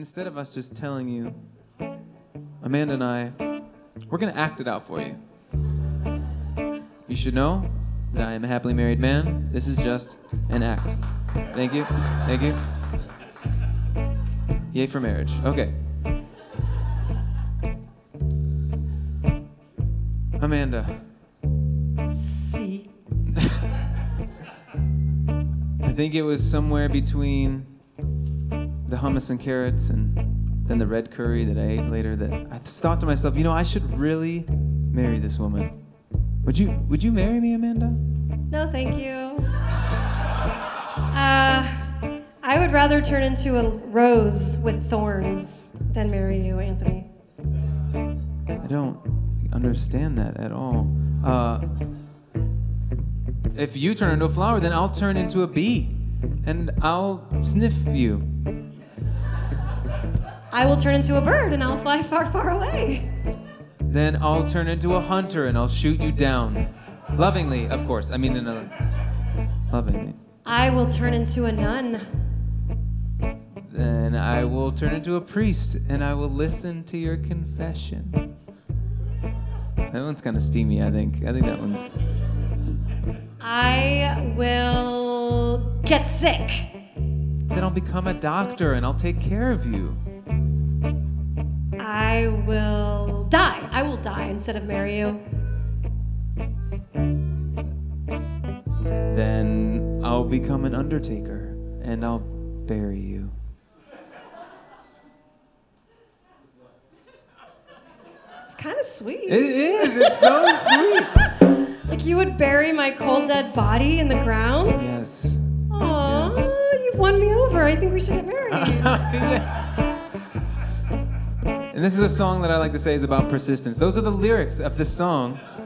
instead of us just telling you, Amanda and I, we're gonna act it out for you. You should know that I am a happily married man. This is just an act. Thank you. Thank you. Yay for marriage. Okay. Amanda. See. I think it was somewhere between the hummus and carrots and then the red curry that I ate later that I thought to myself, I should really marry this woman. Would you marry me, Amanda? No, thank you. I would rather turn into a rose with thorns than marry you, Anthony. I don't understand that at all. If you turn into a flower, then I'll turn into a bee, and I'll sniff you. I will turn into a bird, and I'll fly far, far away. Then I'll turn into a hunter, and I'll shoot you down. Lovingly, of course. I mean, lovingly. I will turn into a nun. Then I will turn into a priest, and I will listen to your confession. That one's kind of steamy, I think. I think that one's... I will get sick. Then I'll become a doctor, and I'll take care of you. I will die. I will die instead of marry you. Then I'll become an undertaker, and I'll bury you. It's kind of sweet. It is. It's so sweet. Like you would bury my cold dead body in the ground? Yes. Aw, Yes. you've won me over. I think we should get married. Yeah. And this is a song that I like to say is about persistence. Those are the lyrics of this song.